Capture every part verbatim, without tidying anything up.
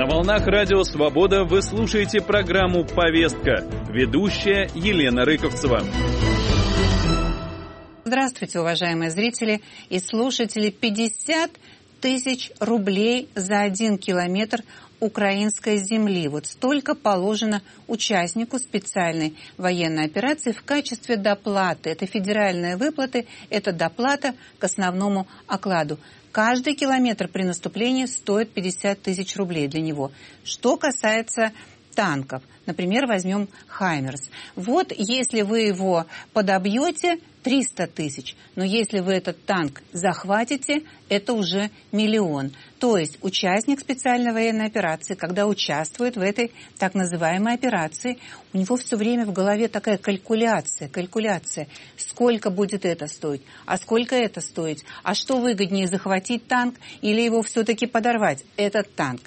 На волнах Радио Свобода вы слушаете программу «Повестка». Ведущая Елена Рыковцева. Здравствуйте, уважаемые зрители и слушатели. пятьдесят тысяч рублей за один километр украинской земли. Вот столько положено участнику специальной военной операции в качестве доплаты. Это федеральные выплаты, это доплата к основному окладу. Каждый километр при наступлении стоит пятьдесят тысяч рублей для него. Что касается танков, например, возьмем «Хаймерс». Вот если вы его подобьете, триста тысяч. Но если вы этот танк захватите, это уже миллион. То есть участник специальной военной операции, когда участвует в этой так называемой операции, у него все время в голове такая калькуляция, калькуляция. Сколько будет это стоить? А сколько это стоить? А что выгоднее, захватить танк или его все-таки подорвать, этот танк?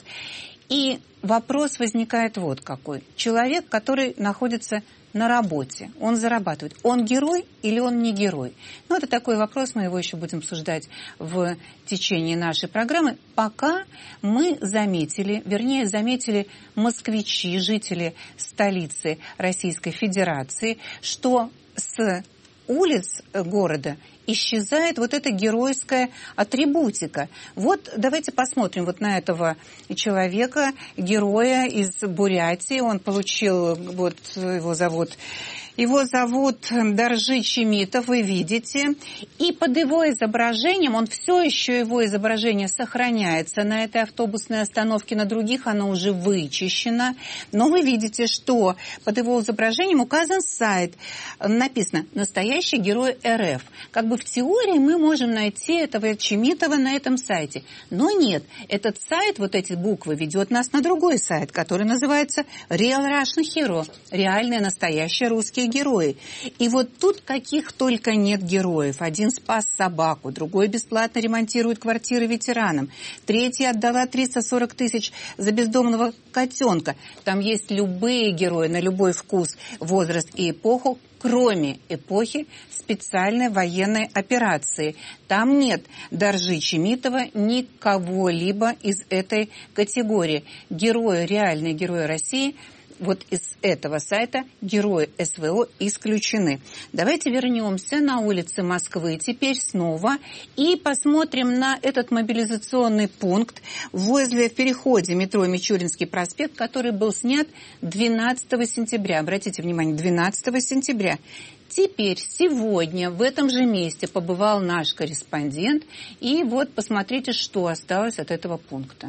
И вопрос возникает вот какой. Человек, который находится на работе, он зарабатывает. Он герой или он не герой? Ну, это такой вопрос, мы его еще будем обсуждать в течение нашей программы. Пока мы заметили, вернее, заметили москвичи, жители столицы Российской Федерации, что с улиц города исчезает вот эта геройская атрибутика. Вот давайте посмотрим вот на этого человека, героя из Бурятии. Он получил, вот его зовут... Его зовут Доржи Чемитов, вы видите. И под его изображением, он все еще, его изображение сохраняется на этой автобусной остановке, на других оно уже вычищено. Но вы видите, что под его изображением указан сайт. Написано «Настоящий герой эр эф». Как бы в теории мы можем найти этого Чемитова на этом сайте. Но нет, этот сайт, вот эти буквы, ведет нас на другой сайт, который называется Real Russian Hero. Реальные, настоящие русские герои. И вот тут каких только нет героев. Один спас собаку, другой бесплатно ремонтирует квартиры ветеранам, третья отдала триста сорок тысяч за бездомного котенка. Там есть любые герои на любой вкус, возраст и эпоху, кроме эпохи специальной военной операции. Там нет Доржи Чемитова, никого-либо из этой категории. Герои, реальные герои России – вот из этого сайта герои эс вэ о исключены. Давайте вернемся на улицы Москвы теперь снова и посмотрим на этот мобилизационный пункт возле в переходе метро Мичуринский проспект, который был снят двенадцатого сентября. Обратите внимание, двенадцатого сентября. Теперь, сегодня в этом же месте побывал наш корреспондент. И вот посмотрите, что осталось от этого пункта.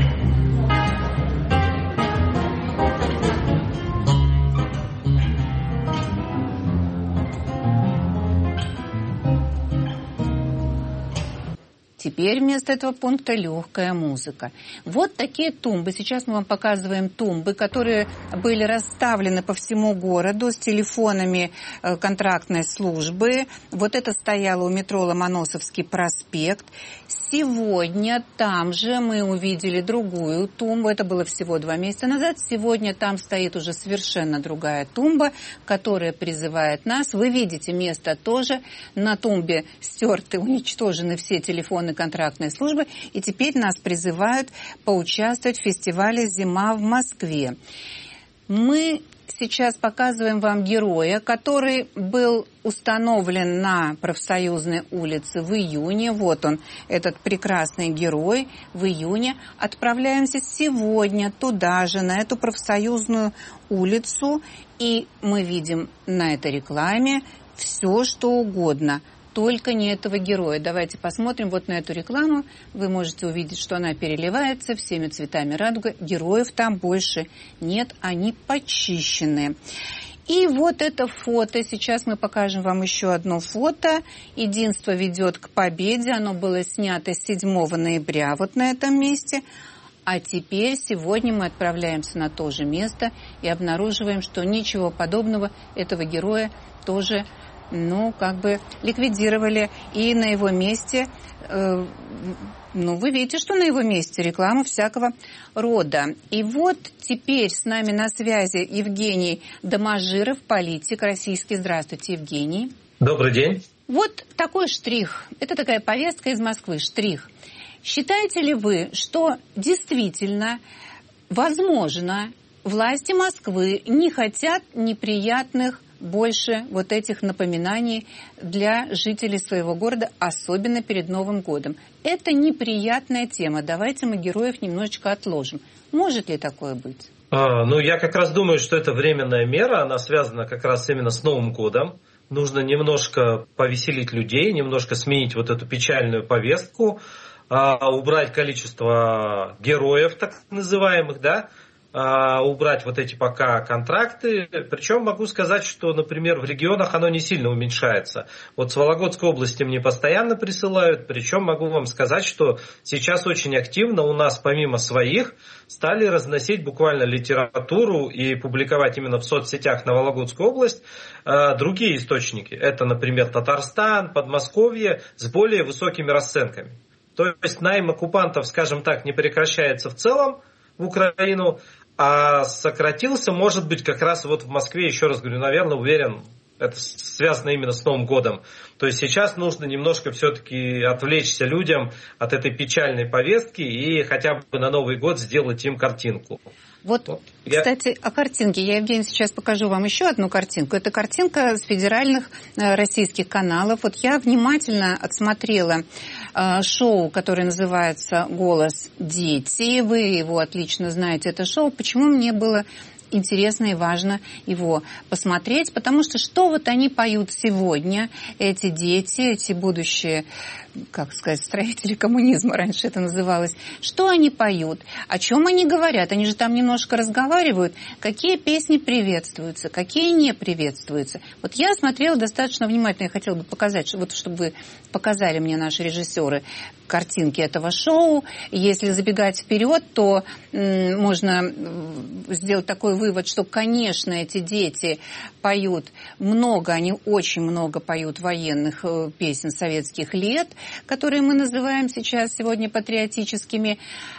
Теперь вместо этого пункта легкая музыка. Вот такие тумбы. Сейчас мы вам показываем тумбы, которые были расставлены по всему городу с телефонами контрактной службы. Вот это стояло у метро Ломоносовский проспект. Сегодня там же мы увидели другую тумбу. Это было всего два месяца назад. Сегодня там стоит уже совершенно другая тумба, которая призывает нас. Вы видите, место тоже. На тумбе стерты, уничтожены все телефоны контрактной службы, и теперь нас призывают поучаствовать в фестивале «Зима в Москве». Мы сейчас показываем вам героя, который был установлен на Профсоюзной улице в июне. Вот он, этот прекрасный герой в июне. Отправляемся сегодня туда же, на эту Профсоюзную улицу, и мы видим на этой рекламе все, что угодно. Только не этого героя. Давайте посмотрим вот на эту рекламу. Вы можете увидеть, что она переливается всеми цветами радуги. Героев там больше нет, они почищены. И вот это фото. Сейчас мы покажем вам еще одно фото. «Единство ведет к победе». Оно было снято седьмого ноября вот на этом месте. А теперь, сегодня мы отправляемся на то же место и обнаруживаем, что ничего подобного, этого героя тоже ну, как бы ликвидировали, и на его месте, э, ну, вы видите, что на его месте реклама всякого рода. И вот теперь с нами на связи Евгений Доможиров, политик российский. Здравствуйте, Евгений. Добрый день. Вот такой штрих, это такая повестка из Москвы, штрих. Считаете ли вы, что действительно возможно, власти Москвы не хотят неприятных больше вот этих напоминаний для жителей своего города, особенно перед Новым годом. Это неприятная тема. Давайте мы героев немножечко отложим. Может ли такое быть? А, ну, я как раз думаю, что это временная мера. Она связана как раз именно с Новым годом. Нужно немножко повеселить людей, немножко сменить вот эту печальную повестку, а, убрать количество героев, так называемых, да, убрать вот эти пока контракты. Причем могу сказать, что, например, в регионах оно не сильно уменьшается. Вот с Вологодской области мне постоянно присылают. Причем могу вам сказать, что сейчас очень активно у нас помимо своих стали разносить буквально литературу и публиковать именно в соцсетях на Вологодскую область другие источники. Это, например, Татарстан, Подмосковье с более высокими расценками. То есть найм оккупантов, скажем так, не прекращается в целом в Украину, а сократился, может быть, как раз вот в Москве, еще раз говорю, наверное, уверен, это связано именно с Новым годом. То есть сейчас нужно немножко все-таки отвлечься людям от этой печальной повестки и хотя бы на Новый год сделать им картинку. Вот, я... кстати, о картинке. Я, Евгений, сейчас покажу вам еще одну картинку. Это картинка с федеральных э, российских каналов. Вот я внимательно отсмотрела э, шоу, которое называется «Голос дети». Вы его отлично знаете, это шоу. Почему мне было интересно и важно его посмотреть? Потому что что вот они поют сегодня, эти дети, эти будущие, как сказать, строители коммунизма, раньше это называлось, что они поют, о чем они говорят, они же там немножко разговаривают, какие песни приветствуются, какие не приветствуются. Вот я смотрела достаточно внимательно, я хотела бы показать, вот чтобы вы показали мне, наши режиссеры, картинки этого шоу. Если забегать вперед, то м, можно сделать такой вывод, что, конечно, эти дети поют много, они очень много поют военных э, песен советских лет, которые мы называем сейчас сегодня патриотическими.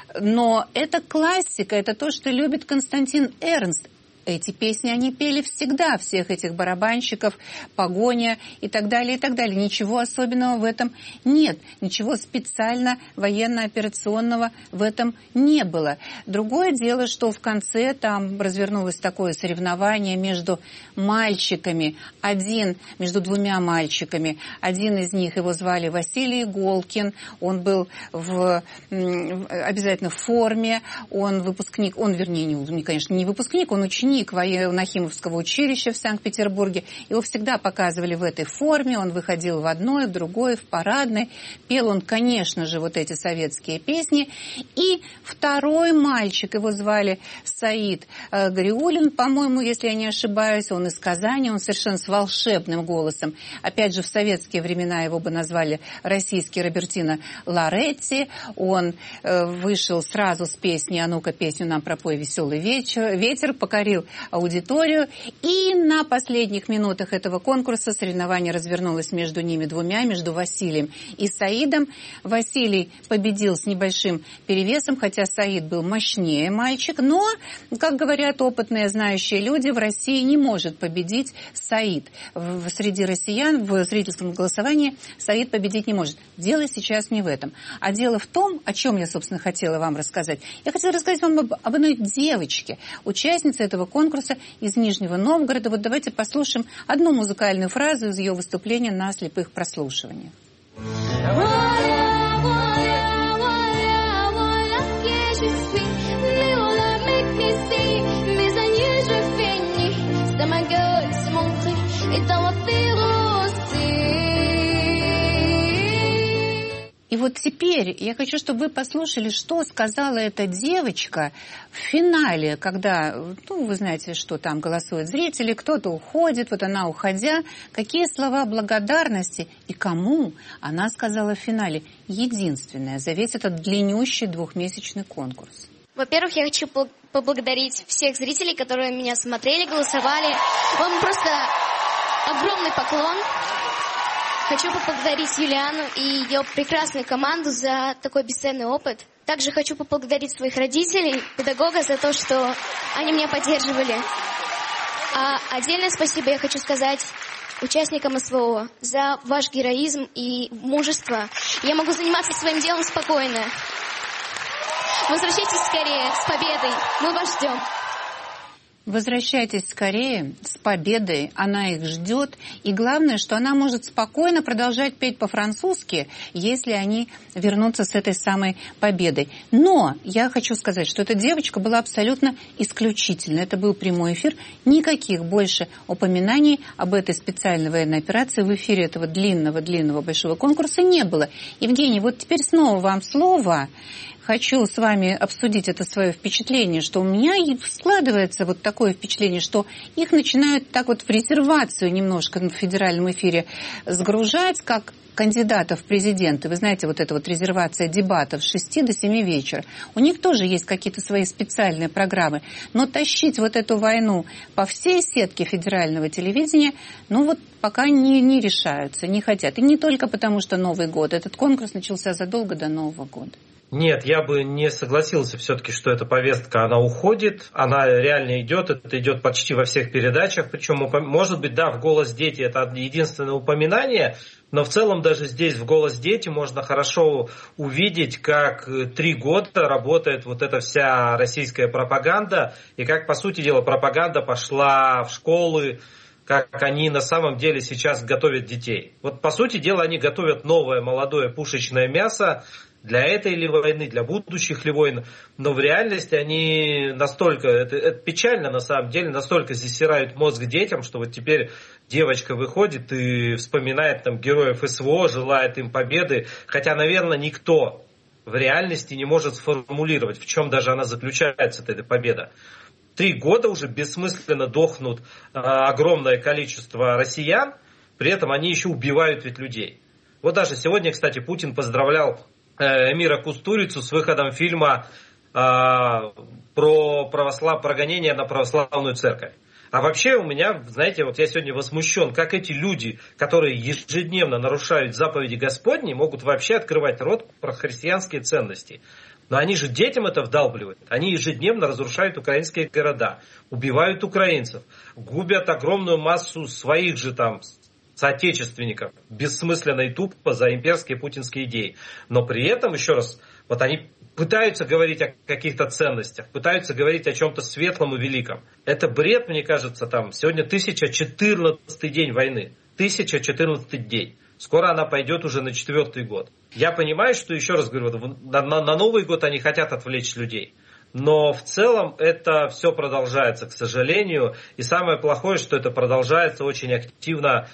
Но это классика, это то, что любит Константин Эрнст. Эти песни они пели всегда, всех этих барабанщиков, «Погоня» и так далее, и так далее. Ничего особенного в этом нет. Ничего специально военно-операционного в этом не было. Другое дело, что в конце там развернулось такое соревнование между мальчиками. Один, между двумя мальчиками. Один из них, его звали Василий Голкин. Он был в, обязательно в форме. Он выпускник, он, вернее, не, конечно, не выпускник, он ученик Нахимовского училища в Санкт-Петербурге. Его всегда показывали в этой форме. Он выходил в одной, в другой, в парадной. Пел он, конечно же, вот эти советские песни. И второй мальчик, его звали Саид Гариуллин, по-моему, если я не ошибаюсь. Он из Казани, он совершенно с волшебным голосом. Опять же, в советские времена его бы назвали российский Робертино Лоретти. Он вышел сразу с песней «А ну-ка, песню нам пропой, веселый вечер, ветер», покорил аудиторию. И на последних минутах этого конкурса соревнование развернулось между ними двумя, между Василием и Саидом. Василий победил с небольшим перевесом, хотя Саид был мощнее мальчик, но, как говорят опытные знающие люди, в России не может победить Саид. Среди россиян в зрительском голосовании Саид победить не может. Дело сейчас не в этом. А дело в том, о чем я, собственно, хотела вам рассказать. Я хотела рассказать вам об, об одной девочке, участнице этого конкурса из Нижнего Новгорода. Вот давайте послушаем одну музыкальную фразу из ее выступления на слепых прослушиваниях. И вот теперь я хочу, чтобы вы послушали, что сказала эта девочка в финале, когда, ну, вы знаете, что там голосуют зрители, кто-то уходит, вот она, уходя, какие слова благодарности и кому она сказала в финале. Единственное за весь этот длиннющий двухмесячный конкурс. Во-первых, я хочу поблагодарить всех зрителей, которые меня смотрели, голосовали. Вам просто огромный поклон. Хочу поблагодарить Юлиану и ее прекрасную команду за такой бесценный опыт. Также хочу поблагодарить своих родителей, педагога за то, что они меня поддерживали. А отдельное спасибо я хочу сказать участникам СВО за ваш героизм и мужество. Я могу заниматься своим делом спокойно. Возвращайтесь скорее, с победой. Мы вас ждем. Возвращайтесь скорее, с победой, она их ждет. И главное, что она может спокойно продолжать петь по-французски, если они вернутся с этой самой победой. Но я хочу сказать, что эта девочка была абсолютно исключительна. Это был прямой эфир. Никаких больше упоминаний об этой специальной военной операции в эфире этого длинного-длинного большого конкурса не было. Евгений, вот теперь снова вам слово. Хочу с вами обсудить это свое впечатление, что у меня складывается вот такое впечатление, что их начинают так вот в резервацию немножко в федеральном эфире сгружать, как кандидатов в президенты. Вы знаете, вот эта вот резервация дебатов с шести до семи вечера. У них тоже есть какие-то свои специальные программы. Но тащить вот эту войну по всей сетке федерального телевидения, ну вот пока не, не решаются, не хотят. И не только потому, что Новый год. Этот конкурс начался задолго до Нового года. Нет, я бы не согласился все-таки, что эта повестка, она уходит, она реально идет, это идет почти во всех передачах, причем, может быть, да, в «Голос дети» это единственное упоминание, но в целом даже здесь в «Голос дети» можно хорошо увидеть, как три года работает вот эта вся российская пропаганда, и как, по сути дела, пропаганда пошла в школы, как они на самом деле сейчас готовят детей. Вот, по сути дела, они готовят новое молодое пушечное мясо, для этой ли войны, для будущих ли войн, но в реальности они настолько, это, это печально на самом деле, настолько засирают мозг детям, что вот теперь девочка выходит и вспоминает там героев СВО, желает им победы, хотя, наверное, никто в реальности не может сформулировать, в чем даже она заключается, эта победа. Три года уже бессмысленно дохнут э, огромное количество россиян, при этом они еще убивают ведь людей. Вот даже сегодня, кстати, Путин поздравлял Эмира Кустурицу с выходом фильма э, про православ... про гонение на православную церковь. А вообще у меня, знаете, вот я сегодня возмущен, как эти люди, которые ежедневно нарушают заповеди Господни, могут вообще открывать рот про христианские ценности. Но они же детям это вдалбливают. Они ежедневно разрушают украинские города, убивают украинцев, губят огромную массу своих же там соотечественников, бессмысленно и тупо за имперские путинские идеи. Но при этом, еще раз, вот они пытаются говорить о каких-то ценностях, пытаются говорить о чем-то светлом и великом. Это бред, мне кажется, там, сегодня тысяча четырнадцатый день войны. тысяча четырнадцатый день. Скоро она пойдет уже на четвертый год. Я понимаю, что, еще раз говорю, на, на, на Новый год они хотят отвлечь людей. Но в целом это все продолжается, к сожалению. И самое плохое, что это продолжается очень активно,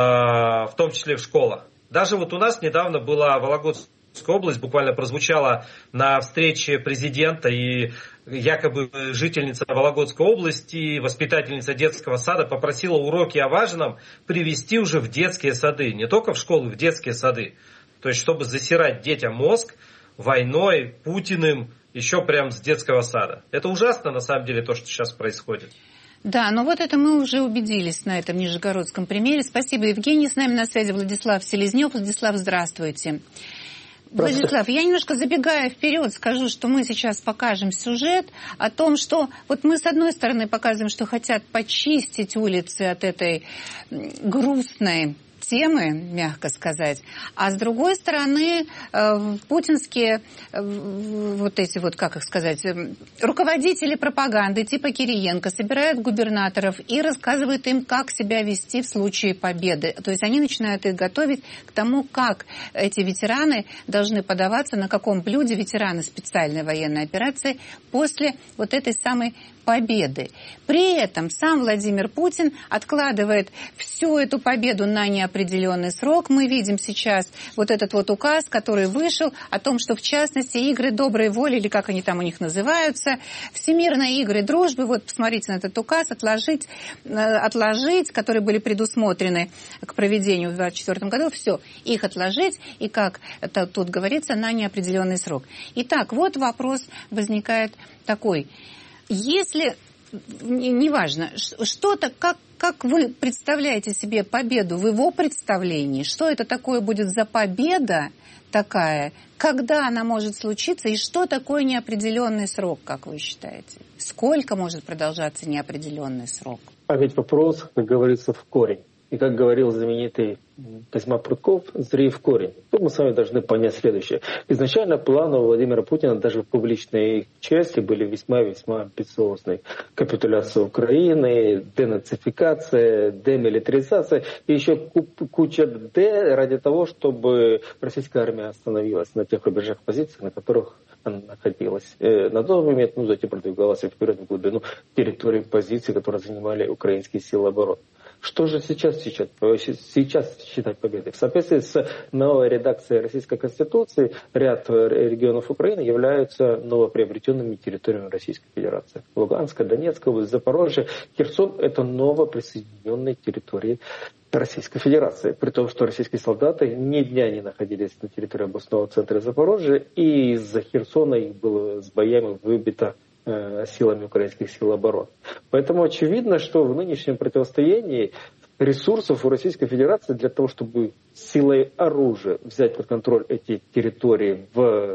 в том числе в школах. Даже вот у нас недавно была Вологодская область, буквально прозвучала на встрече президента, и якобы жительница Вологодской области, воспитательница детского сада попросила уроки о важном привести уже в детские сады, не только в школы, в детские сады. То есть, чтобы засирать детям мозг войной, Путиным, еще прям с детского сада. Это ужасно, на самом деле, то, что сейчас происходит. Да, но вот это мы уже убедились на этом нижегородском примере. Спасибо, Евгений. С нами на связи Владислав Селезнев. Владислав, здравствуйте. Владислав, я немножко забегая вперед, скажу, что мы сейчас покажем сюжет о том, что вот мы с одной стороны показываем, что хотят почистить улицы от этой грустной темы, мягко сказать, а с другой стороны э, путинские э, вот эти вот, как их сказать, э, руководители пропаганды типа Кириенко собирают губернаторов и рассказывают им, как себя вести в случае победы. То есть они начинают их готовить к тому, как эти ветераны должны подаваться, на каком блюде ветераны специальной военной операции после вот этой самой победы. При этом сам Владимир Путин откладывает всю эту победу на неопределенный срок. Мы видим сейчас вот этот вот указ, который вышел о том, что в частности игры доброй воли, или как они там у них называются, всемирные игры дружбы, вот посмотрите на этот указ, отложить, отложить, которые были предусмотрены к проведению в двадцать четвёртом году, все, их отложить, и как это тут говорится, на неопределенный срок. Итак, вот вопрос возникает такой. Если, неважно, что-то, как, как вы представляете себе победу в его представлении, что это такое будет за победа такая, когда она может случиться, и что такое неопределенный срок, как вы считаете? Сколько может продолжаться неопределенный срок? А ведь вопрос, как говорится, в корень. И как говорил знаменитый Козьма Прутков, зри в корень. Тут мы с вами должны понять следующее. Изначально планы у Владимира Путина даже в публичной части были весьма-весьма амбициозные. Капитуляция Украины, денацификация, демилитаризация и еще куча «д» ради того, чтобы российская армия остановилась на тех рубежах позиций, на которых она находилась. На тот момент, ну, затем продвигалась вперед в глубину территории позиций, которые занимали украинские силы обороны. Что же сейчас, сейчас, сейчас считать победой? В соответствии с новой редакцией Российской Конституции ряд регионов Украины являются новоприобретенными территориями Российской Федерации. Луганская, Донецкая область, Запорожье, Херсон – это новоприсоединенные территории Российской Федерации. При том, что российские солдаты ни дня не находились на территории областного центра Запорожья, и из-за Херсона их было с боями выбито силами украинских сил обороны. Поэтому очевидно, что в нынешнем противостоянии ресурсов у Российской Федерации для того, чтобы силой оружия взять под контроль эти территории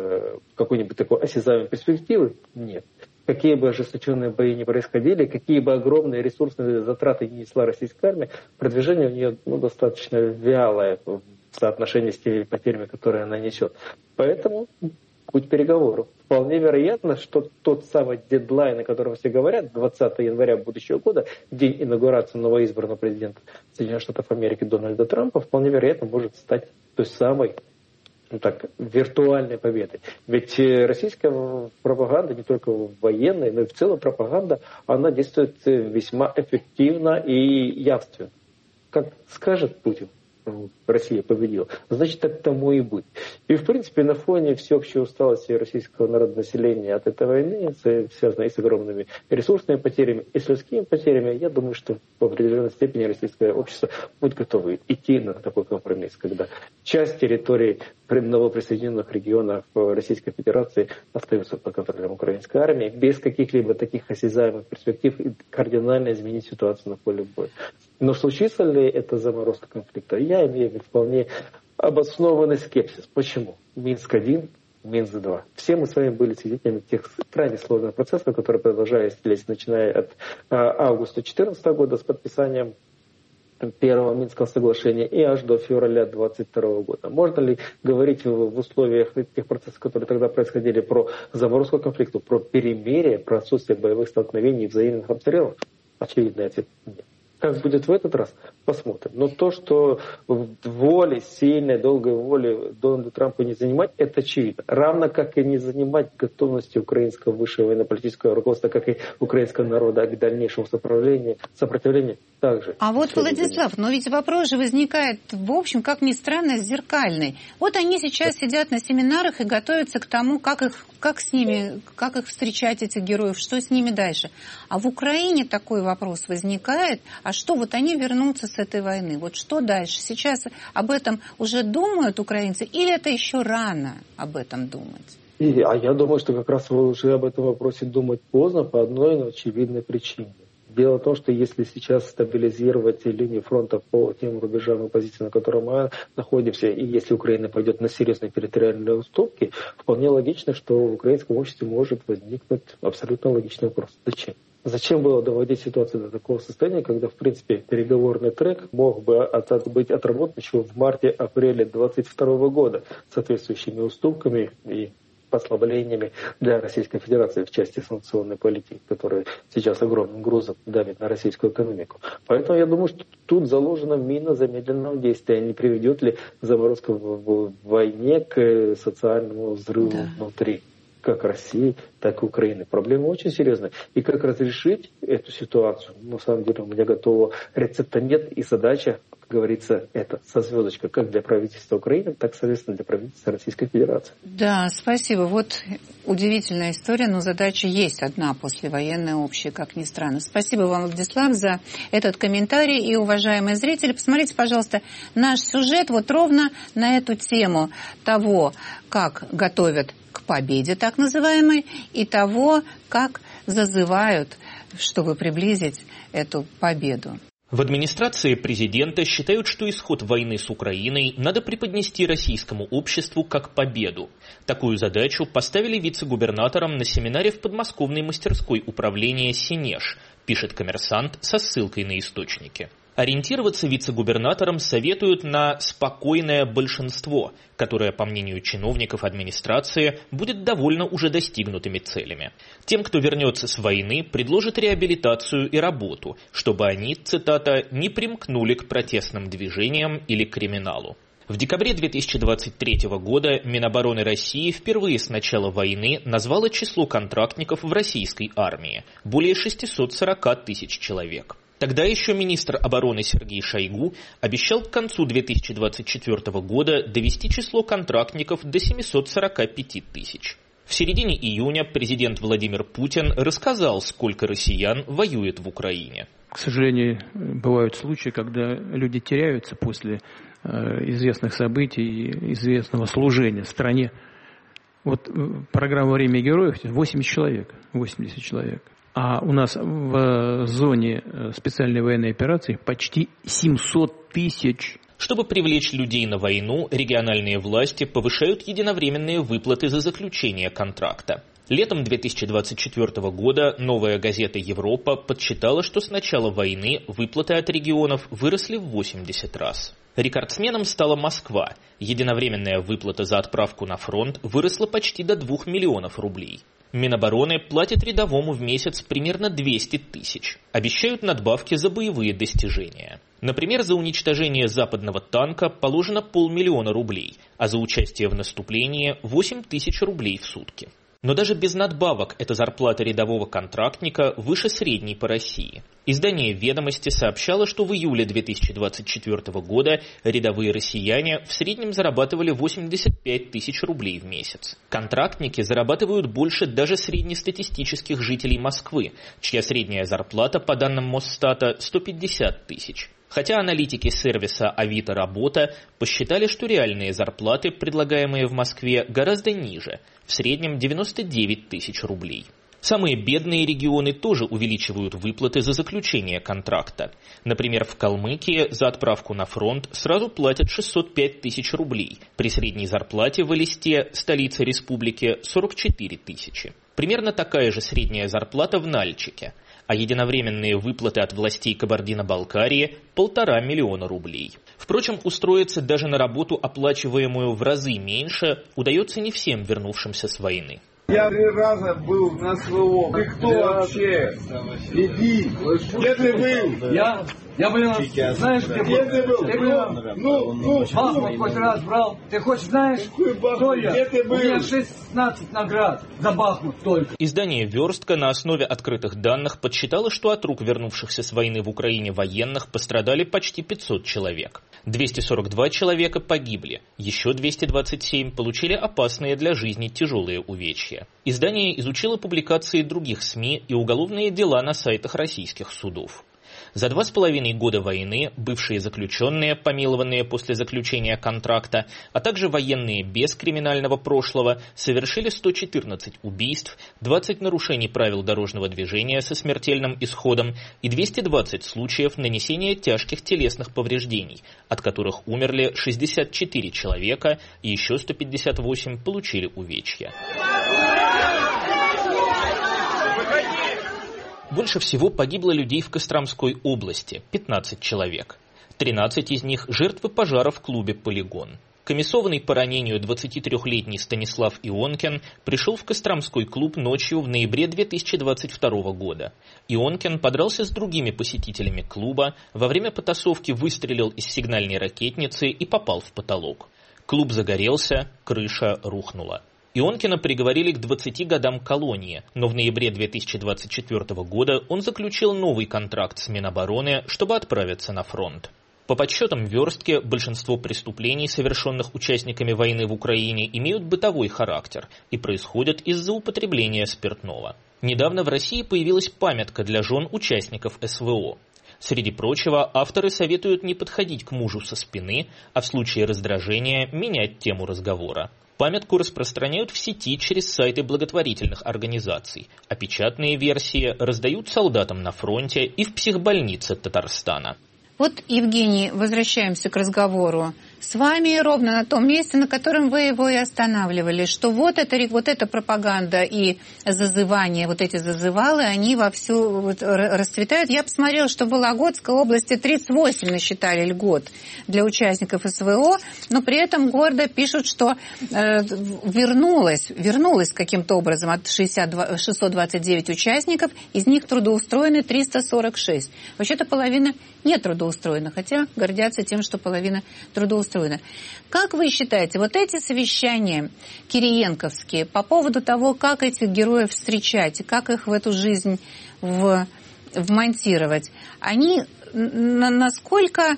в какой-нибудь такой осязаемой перспективы, нет. Какие бы ожесточенные бои ни происходили, какие бы огромные ресурсные затраты не несла российская армия, продвижение у нее ну, достаточно вялое в соотношении с теми потерями, которые она несет. Поэтому путь переговоров. Вполне вероятно, что тот самый дедлайн, о котором все говорят, двадцатого января будущего года, день инаугурации новоизбранного президента Соединенных Штатов Америки Дональда Трампа, вполне вероятно может стать той самой ну так, виртуальной победой. Ведь российская пропаганда, не только военная, но и в целом пропаганда, она действует весьма эффективно и явственно. Как скажет Путин, Россия победила, значит, так тому и быть. И, в принципе, на фоне всеобщей усталости российского народного населения от этой войны, связанной и с огромными ресурсными потерями, и с людскими потерями, я думаю, что в определенной степени российское общество будет готово идти на такой компромисс, когда часть территорий новоприсоединенных регионов Российской Федерации остается под контролем украинской армии, без каких-либо таких осязаемых перспектив и кардинально изменить ситуацию на поле боя. Но случится ли это заморозка конфликта? Я имею в виду вполне обоснованный скепсис. Почему? Минск один, Минск два. Все мы с вами были свидетелями тех крайне сложных процессов, которые продолжались, начиная от августа две тысячи четырнадцатого года с подписанием первого Минского соглашения и аж до февраля две тысячи двадцать второго года. Можно ли говорить в условиях тех процессов, которые тогда происходили, про заморозку конфликта, про перемирие, про отсутствие боевых столкновений и взаимных обстрелов? Очевидный ответ – нет. Как будет в этот раз, посмотрим. Но то, что воли, сильной, долгой воли Дональда Трампа не занимать, это очевидно. Равно как и не занимать готовности украинского высшего военно-политического руководства, как и украинского народа к дальнейшему сопротивлению, сопротивлению также. А вот, Владислав, но ведь вопрос же возникает, в общем, как ни странно, зеркальный. Вот они сейчас сидят на семинарах и готовятся к тому, как их, как с ними, как их встречать, этих героев, что с ними дальше. А в Украине такой вопрос возникает. А что, вот они вернутся с этой войны? Вот что дальше? Сейчас об этом уже думают украинцы или это еще рано об этом думать? И, а я думаю, что как раз вы уже об этом вопросе думать поздно по одной очевидной причине. Дело в том, что если сейчас стабилизировать линию фронта по тем рубежам и позициям, на которых мы находимся, и если Украина пойдет на серьезные территориальные уступки, вполне логично, что в украинском обществе может возникнуть абсолютно логичный вопрос. Зачем? Зачем было доводить ситуацию до такого состояния, когда, в принципе, переговорный трек мог бы от, быть отработан еще в марте-апреле две тысячи двадцать второго года соответствующими уступками и послаблениями для Российской Федерации в части санкционной политики, которая сейчас огромным грузом давит на российскую экономику. Поэтому я думаю, что тут заложена мина замедленного действия. Не приведет ли заморозка в войне к социальному взрыву да. внутри как России, так и Украины. Проблема очень серьезная. И как разрешить эту ситуацию? На самом деле у меня готового рецепта нет, и задача, как говорится, это со звездочкой как для правительства Украины, так, соответственно, для правительства Российской Федерации. Да, спасибо. Вот удивительная история, но задача есть одна послевоенная, общая, как ни странно. Спасибо вам, Владислав, за этот комментарий. И, уважаемые зрители, посмотрите, пожалуйста, наш сюжет вот ровно на эту тему того, как готовят к победе, так называемой, и того, как зазывают, чтобы приблизить эту победу. В администрации президента считают, что исход войны с Украиной надо преподнести российскому обществу как победу. Такую задачу поставили вице-губернаторам на семинаре в подмосковной мастерской управления «Синеж», пишет «Коммерсант» со ссылкой на источники. Ориентироваться вице-губернаторам советуют на спокойное большинство, которое, по мнению чиновников администрации, будет довольно уже достигнутыми целями. Тем, кто вернется с войны, предложат реабилитацию и работу, чтобы они, цитата, «не примкнули к протестным движениям или к криминалу». В декабре две тысячи двадцать третьего года Минобороны России впервые с начала войны назвало число контрактников в российской армии – более шестьсот сорок тысяч человек. Тогда еще министр обороны Сергей Шойгу обещал к концу две тысячи двадцать четвёртого года довести число контрактников до семисот сорока пяти тысяч. В середине июня президент Владимир Путин рассказал, сколько россиян воюет в Украине. К сожалению, бывают случаи, когда люди теряются после э, известных событий, известного служения в стране. Вот программа «Время героев» восемьдесят человек, восемьдесят человек. А у нас в зоне специальной военной операции почти семьсот тысяч. Чтобы привлечь людей на войну, региональные власти повышают единовременные выплаты за заключение контракта. Летом две тысячи двадцать четвёртого года новая газета «Европа» подсчитала, что с начала войны выплаты от регионов выросли в восемьдесят раз. Рекордсменом стала Москва. Единовременная выплата за отправку на фронт выросла почти до двух миллионов рублей. Минобороны платит рядовому в месяц примерно двести тысяч. Обещают надбавки за боевые достижения. Например, за уничтожение западного танка положено полмиллиона рублей, а за участие в наступлении восемь тысяч рублей в сутки. Но даже без надбавок эта зарплата рядового контрактника выше средней по России. Издание «Ведомости» сообщало, что в июле две тысячи двадцать четвёртого года рядовые россияне в среднем зарабатывали восемьдесят пять тысяч рублей в месяц. Контрактники зарабатывают больше даже среднестатистических жителей Москвы, чья средняя зарплата, по данным Мосстата, сто пятьдесят тысяч. Хотя аналитики сервиса Авито Работа посчитали, что реальные зарплаты, предлагаемые в Москве, гораздо ниже, в среднем девяносто девять тысяч рублей. Самые бедные регионы тоже увеличивают выплаты за заключение контракта. Например, в Калмыкии за отправку на фронт сразу платят шестьсот пять тысяч рублей, при средней зарплате в Элисте, столице республики, сорок четыре тысячи. Примерно такая же средняя зарплата в Нальчике, а единовременные выплаты от властей Кабардино-Балкарии – полтора миллиона рублей. Впрочем, устроиться даже на работу, оплачиваемую в разы меньше, удается не всем вернувшимся с войны. Я три раза был на СВО. Ты кто я... вообще? Иди. Где ты был? Я? Я был, знаешь, где, где ты был? Ты был? Ну, ну, Бахмут хоть раз брал. Ты хоть знаешь, кто я? Где ты был? У меня шестнадцать наград за Бахмут только. Издание «Верстка» на основе открытых данных подсчитало, что от рук вернувшихся с войны в Украине военных пострадали почти пятьсот человек. двести сорок два человека погибли, еще двести двадцать семь получили опасные для жизни тяжелые увечья. Издание изучило публикации других СМИ и уголовные дела на сайтах российских судов. За два с половиной года войны бывшие заключенные, помилованные после заключения контракта, а также военные без криминального прошлого, совершили сто четырнадцать убийств, двадцать нарушений правил дорожного движения со смертельным исходом и двести двадцать случаев нанесения тяжких телесных повреждений, от которых умерли шестьдесят четыре человека и еще сто пятьдесят восемь получили увечья. Больше всего погибло людей в Костромской области – пятнадцать человек. тринадцать из них – жертвы пожара в клубе «Полигон». Комиссованный по ранению двадцатитрёхлетний Станислав Ионкин пришел в Костромской клуб ночью в ноябре две тысячи двадцать второго года. Ионкин подрался с другими посетителями клуба, во время потасовки выстрелил из сигнальной ракетницы и попал в потолок. Клуб загорелся, крыша рухнула. Ионкина приговорили к двадцати годам колонии, но в ноябре две тысячи двадцать четвёртого года он заключил новый контракт с Минобороны, чтобы отправиться на фронт. По подсчетам Верстки, большинство преступлений, совершенных участниками войны в Украине, имеют бытовой характер и происходят из-за употребления спиртного. Недавно в России появилась памятка для жен участников СВО. Среди прочего, авторы советуют не подходить к мужу со спины, а в случае раздражения менять тему разговора. Памятку распространяют в сети через сайты благотворительных организаций, а печатные версии раздают солдатам на фронте и в психбольнице Татарстана. Вот, Евгений, возвращаемся к разговору. с вами ровно на том месте, на котором вы его и останавливали, что вот это, вот эта пропаганда и зазывание, вот эти зазывалы, они вовсю вот расцветают. Я посмотрела, что в Вологодской области тридцать восемь насчитали льгот для участников СВО, но при этом гордо пишут, что э, вернулось, вернулось каким-то образом от шестьсот двадцать девять участников, из них трудоустроены триста сорок шесть. Вообще-то половина не трудоустроена, хотя гордятся тем, что половина трудоустроена. Как вы считаете, вот эти совещания кириенковские по поводу того, как этих героев встречать и как их в эту жизнь в, вмонтировать, они на, насколько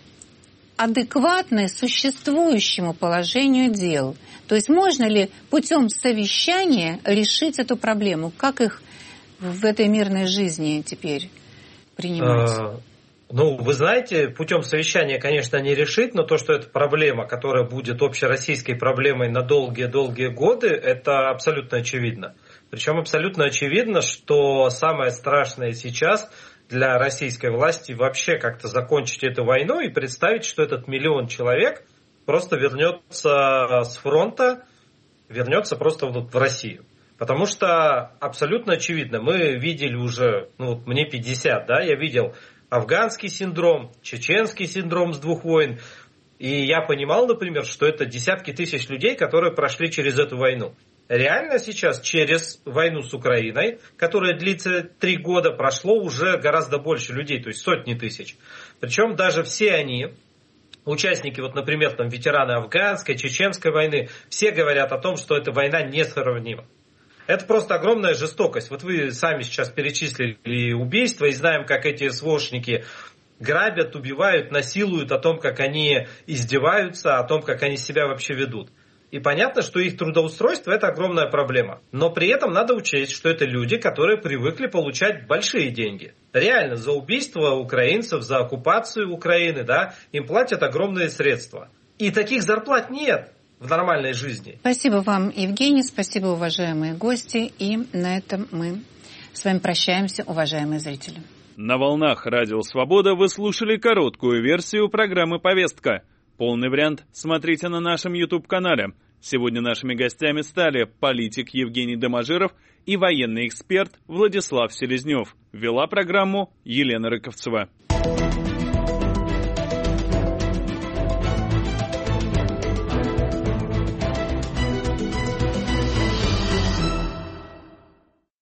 адекватны существующему положению дел? То есть можно ли путем совещания решить эту проблему? Как их в этой мирной жизни теперь принимать? Ну, вы знаете, путем совещания, конечно, не решить, но то, что это проблема, которая будет общероссийской проблемой на долгие-долгие годы, это абсолютно очевидно. Причем абсолютно очевидно, что самое страшное сейчас для российской власти вообще как-то закончить эту войну и представить, что этот миллион человек просто вернется с фронта, вернется просто вот в Россию. Потому что абсолютно очевидно, мы видели уже, ну вот мне пятьдесят, да, я видел афганский синдром, чеченский синдром с двух войн. И я понимал, например, что это десятки тысяч людей, которые прошли через эту войну. Реально сейчас через войну с Украиной, которая длится три года, прошло уже гораздо больше людей, то есть сотни тысяч. Причем даже все они, участники, вот, например, там, ветераны афганской, чеченской войны, все говорят о том, что эта война несравнима. Это просто огромная жестокость. Вот вы сами сейчас перечислили убийства и знаем, как эти СВОшники грабят, убивают, насилуют, о том, как они издеваются, о том, как они себя вообще ведут. И понятно, что их трудоустройство – это огромная проблема. Но при этом надо учесть, что это люди, которые привыкли получать большие деньги. Реально, за убийство украинцев, за оккупацию Украины, да, им платят огромные средства. И таких зарплат нет в нормальной жизни. Спасибо вам, Евгений, спасибо, уважаемые гости. И на этом мы с вами прощаемся, уважаемые зрители. На волнах Радио Свобода вы слушали короткую версию программы «Повестка». Полный вариант смотрите на нашем YouTube-канале. Сегодня нашими гостями стали политик Евгений Доможиров и военный эксперт Владислав Селезнев. Вела программу Елена Рыковцева.